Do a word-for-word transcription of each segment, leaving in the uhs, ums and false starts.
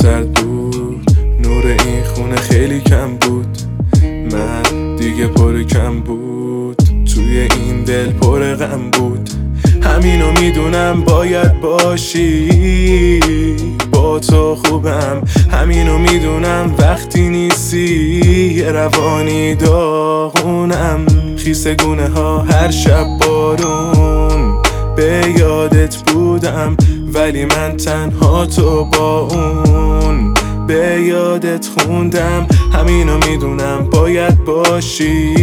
سرد بود، نور این خونه خیلی کم بود، من دیگه پر کم بود، توی این دل پر غم بود. همینو میدونم باید باشی، با تو خوبم. همینو میدونم وقتی نیستی یه روانی داغونم. خیس گونه ها هر شب بارون، به یادت بودم ولی من تنها تو با اون به یادت خوندم. همینو میدونم باید باشی،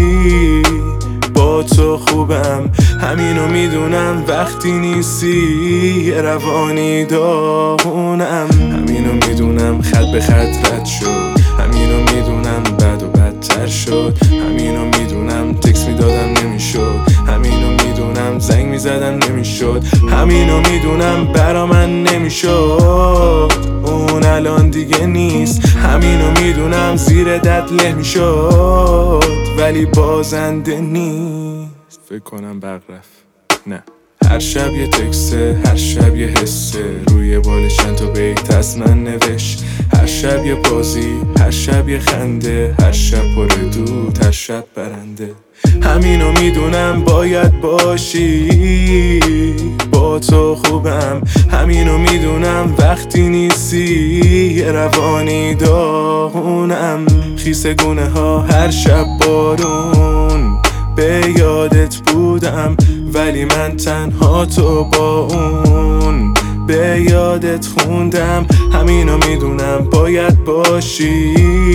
با تو خوبم. همینو میدونم وقتی نیستی یه روانی داغونم. همینو میدونم خط به خط رد شد، همینو میدونم بد و بدتر شد، همینو میدونم تکس میدادم نمیشد، همینو میدونم زنگ میزدم نمیشد، همینو میدونم برا من نمیشد، اون الان دیگه نیست. همینو میدونم زیر دد له میشد ولی بازنده نیست. فکر کنم برق رفت، نه. هر شب یه تکسته، هر شب یه حسه، روی بالش چند تا بیت از من نوشت. هر شب یه بازی، هر شب یه خنده، هر شب پر دود، هر شب برنده. همینو میدونم باید باشی، با تو خوبم. همینو میدونم وقتی نیستی یه روانی داغونم. خیس گونه ها هر شب بارون، به یادت بودم ولی من تنها تو با اون به یادت خوندم. همینو میدونم باید باشی،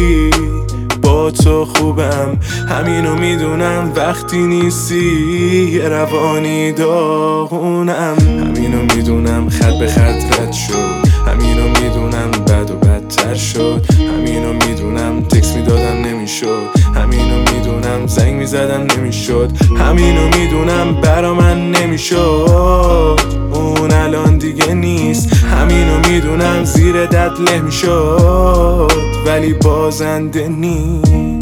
با تو خوبم. همینو میدونم وقتی نیستی یه روانی داغونم. همینو میدونم خط به خط رد شد، همینو میدونم بد و بدتر شد، همینو میدونم تکس میدادم نمیشد، همینو میدونم زنگ میزدم نمیشد، همینو میدونم برا من نمیشد، اون الان دیگه نیست. همینو میدونم زیر دد له میشد ولی بازنده نیست.